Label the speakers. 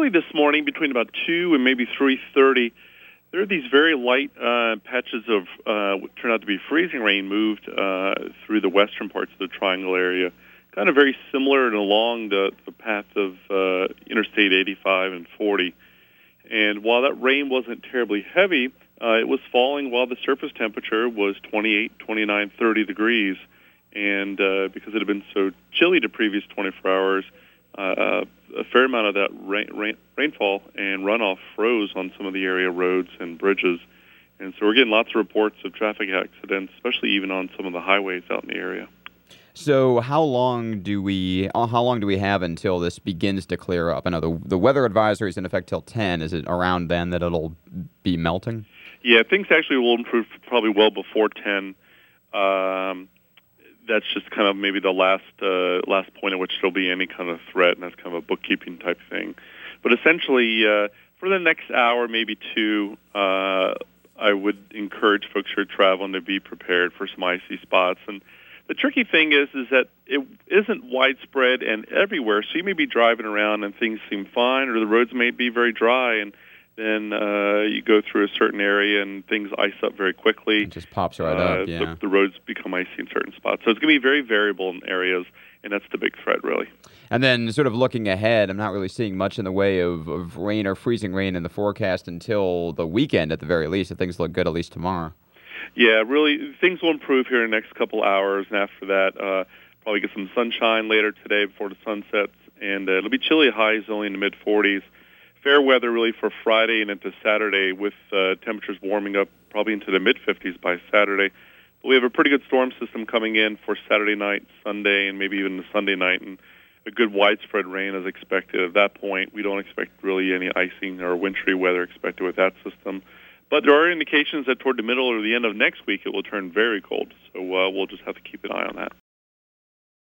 Speaker 1: early this morning, between about 2 and maybe 3:30, there are these very light patches of what turned out to be freezing rain moved through the western parts of the Triangle area, kind of very similar and along the path of Interstate 85 and 40. And while that rain wasn't terribly heavy, it was falling while the surface temperature was 28, 29, 30 degrees. And because it had been so chilly the previous 24 hours, a fair amount of that rainfall and runoff froze on some of the area roads and bridges. And so we're getting lots of reports of traffic accidents, especially even on some of the highways out in the area.
Speaker 2: So how long do we have until this begins to clear up? I know the weather advisory is in effect till 10. Is it around then that it'll be melting?
Speaker 1: Yeah, things actually will improve probably well before 10. That's just kind of maybe the last point at which there'll be any kind of threat, and that's kind of a bookkeeping type thing. But essentially, for the next hour, maybe two, I would encourage folks who are traveling to be prepared for some icy spots. And the tricky thing is that it isn't widespread and everywhere. So you may be driving around and things seem fine, or the roads may be very dry, and then you go through a certain area and things ice up very quickly.
Speaker 2: It just pops right up, yeah.
Speaker 1: The roads become icy in certain spots. So it's going to be very variable in areas, and that's the big threat, really.
Speaker 2: And then sort of looking ahead, I'm not really seeing much in the way of rain or freezing rain in the forecast until the weekend at the very least, if things look good, at least tomorrow.
Speaker 1: Yeah, really, things will improve here in the next couple hours, and after that, probably get some sunshine later today before the sun sets, and it'll be chilly highs only in the mid-40s. Fair weather really for Friday and into Saturday, with temperatures warming up probably into the mid-50s by Saturday. But we have a pretty good storm system coming in for Saturday night, Sunday, and maybe even the Sunday night, and a good widespread rain is expected. At that point, we don't expect really any icing or wintry weather expected with that system. But there are indications that toward the middle or the end of next week, it will turn very cold. So we'll just have to keep an eye on that.